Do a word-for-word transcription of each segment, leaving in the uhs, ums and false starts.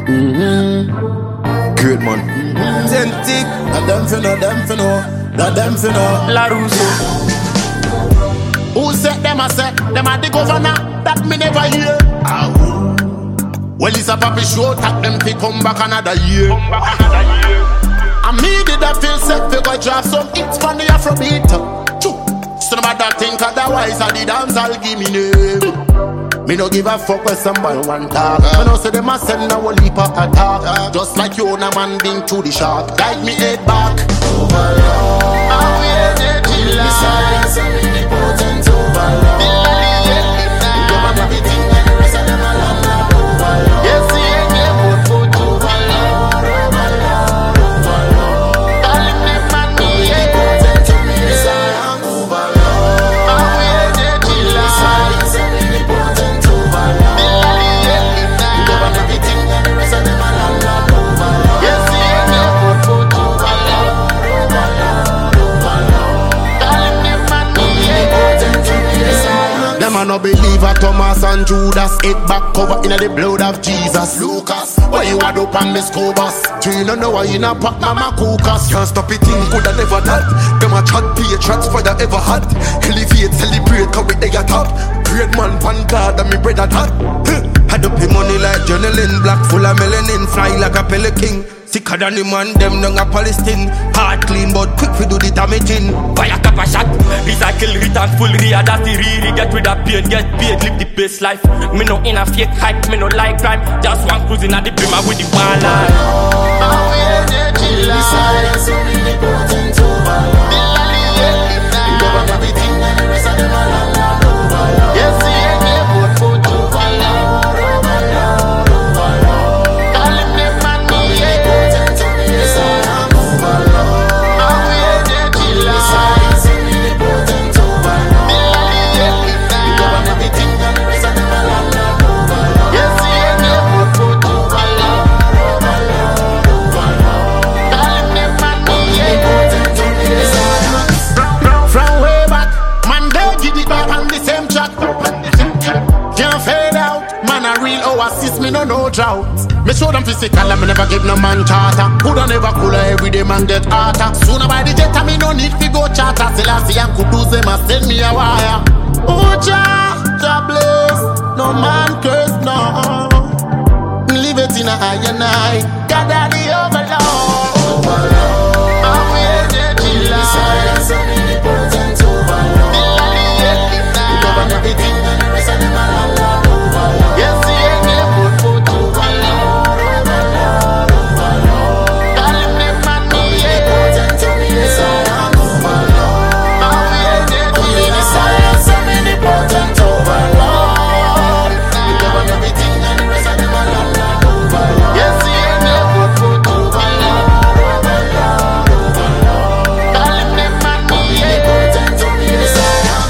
Mm-hmm. Great man. Mm-hmm. Zentic. Not them for no, them for no. Not them for no. La Russo. Who said them a say? Them a the governor. That me never hear. Ah, well, it's a papi show. Tap them fi come back another year. Come back another year. And me did a feel set fi go drop some hits from the Afrobeat. Choo. So no matter think otherwise, I the dance I'll give me name. Me no give a fuck with somebody one talk. Me no say them a send a whole heap of attack. Just like you own a man being to the shark. Guide me head back. Overlord, how we energy life. Besides I'm omnipotent overlord. You govern everything and the rest of them a landlord. Overlord, yes, he ain't game but for overlord. Overlord, overlord. All in them man me omnipotent to me. Besides I'm overlord. How we energy life. Besides I'm omnipotent. Them a no believe a Thomas and Judas. Head back cover in the blood of Jesus. Lucas, why you a dope and Miss Cobus? Do you know why you not pop mama Kukas? Can't stop it in good and never not. Them a chat patriots for the ever had. Elevate, celebrate, cause we they a top. Great man, pan God and me bread a top. Had up the money like journaling. Black full of melanin, fly like a pelican. Sicker than the man, them nung a Palestine. Hard clean, but quick we do the damaging. Fire cap a shot. Recycle, return, full rear. That's the re-re. Get rid of pain, get paid, live the best life. Me no in a fake hype, me no like crime. Just one cruising at the brimmer with the one line. How we energy life. Besides I'm omnipotent overlord. You govern everything and the rest of them a landlord. Overlord, yes, he ain't game but for overlord. Overlord, overlord. All in them man me omnipotent to me. Besides I'm overlord. How we energy life. Besides I'm omnipotent overlord. You govern everything and the rest of them a landlord. Overlord, yes, he ain't game but for overlord. Overlord, overlord. All in them man me omnipotent to me. From way back, man they give it back on the same track. Can't fade out, man a real oasis, me no no drought. Me show them physical and me never give no man charter. Who don't ever cooler every day man get harder. Sooner by the jet and me no need to go charter. Selassie and Kudus them a send me a wire. Oh Jah, Jah bless, no man curse no. Leave it in a high and high. God are the overlord. Overlord, how we energy life. Besides I'm omnipotent overlord. You govern everything and the rest of them a landlord. Overlord, yes, he ain't game but for overlord. Overlord, overlord. All in them man me omnipotent to me. Besides I'm overlord. How we energy life. Besides I'm omnipotent overlord. You govern everything and the rest of them a landlord. Overlord, yes, he ain't game but for overlord. Overlord, overlord. All in them man me omnipotent to me. Besides I'm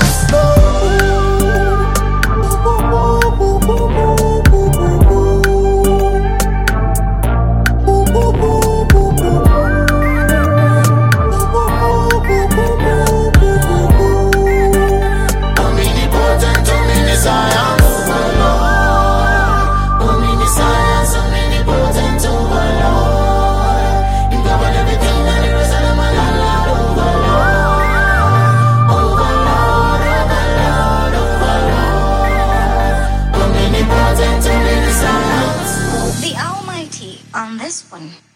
omnipotent to me. Besides I'm overlord. Omniscience, omnipotent overlord. You govern everything and the rest of them a landlord. Overlord, overlord, overlord, overlord. Omnipotent to me. Besides The Almighty on this one.